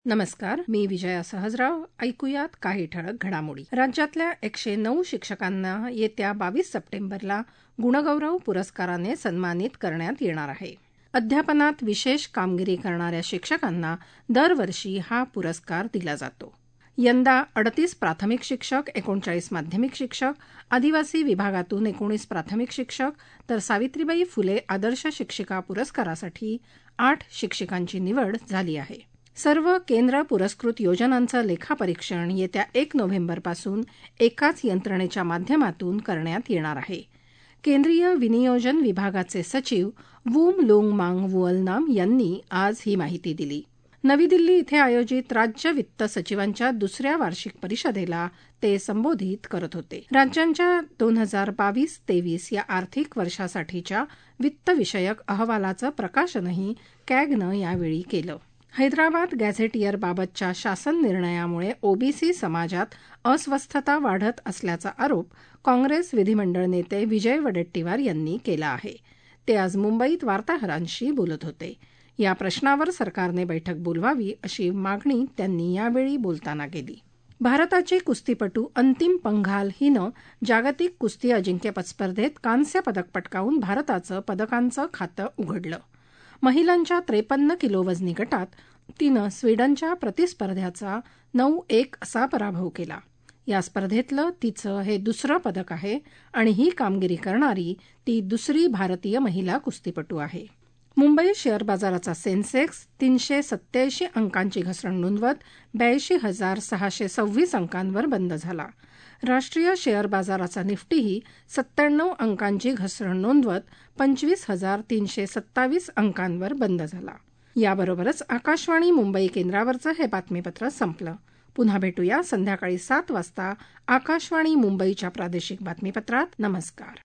नमस्कार, मी विजया सहजराव. ऐकूयात काही ठळक घडामोडी. राज्यातल्या 109 शिक्षकांना येत्या 22 सप्टेंबरला गुणगौरव पुरस्काराने सन्मानित करण्यात येणार आहे. अध्यापनात विशेष कामगिरी करणाऱ्या शिक्षकांना दरवर्षी हा पुरस्कार दिला जातो. यंदा 38 प्राथमिक शिक्षक, 39 माध्यमिक शिक्षक, आदिवासी विभागातून 19 प्राथमिक शिक्षक, तर सावित्रीबाई फुले आदर्श शिक्षिका पुरस्कारासाठी 8 शिक्षिकांची निवड झाली आहे. सर्व केंद्र पुरस्कृत योजनांचं लेखापरीक्षण येत्या 1 नोव्हेंबरपासून एकाच यंत्रणेच्या माध्यमातून करण्यात येणार आहे. केंद्रीय विनियोजन विभागाचे सचिव वूम लोंग मांग वुअलनाम यांनी आज ही माहिती दिली. नवी दिल्ली इथे आयोजित राज्य वित्त सचिवांच्या दुसऱ्या वार्षिक परिषदेला ते संबोधित करत होते. राज्यांच्या 2022-23 या आर्थिक वर्षासाठीच्या वित्तविषयक अहवालाचं प्रकाशनही कॅगनं यावेळी केलं. हैदराबाद गॅझेटियरबाबतच्या शासन निर्णयामुळे ओबीसी समाजात अस्वस्थता वाढत असल्याचा आरोप काँग्रेस विधिमंडळ नेते विजय वडेट्टीवार यांनी केला आहे. ते आज मुंबईत वार्ताहरांशी बोलत होते. या प्रश्नावर सरकारने बैठक बोलवावी अशी मागणी त्यांनी यावेळी बोलताना केली. भारताची कुस्तीपटू अंतिम पंघाल हिनं जागतिक कुस्ती अजिंक्यपद स्पर्धेत कांस्य पदक पटकावून भारताचं पदकांचं खातं उघडलं. महिलांच्या 53 किलो वजनी गटात तिनं स्वीडनच्या प्रतिस्पर्ध्याचा 9-1 असा पराभव केला. या स्पर्धेतलं तिचं हे दुसरं पदक आहे आणि ही कामगिरी करणारी ती दुसरी भारतीय महिला कुस्तीपटू आहे. मुंबई शेअर बाजाराचा सेन्सेक्स 387 अंकांची घसरण नोंदवत 82,626 अंकांवर बंद झाला. राष्ट्रीय शेअर बाजाराचा निफ्टीही 97 अंकांची घसरण नोंदवत 25,327 अंकांवर बंद झाला. याबरोबरच आकाशवाणी मुंबई केंद्रावरचं हे बातमीपत्र संपलं. पुन्हा भेटूया संध्याकाळी 7 वाजता आकाशवाणी मुंबईच्या प्रादेशिक बातमीपत्रात. नमस्कार.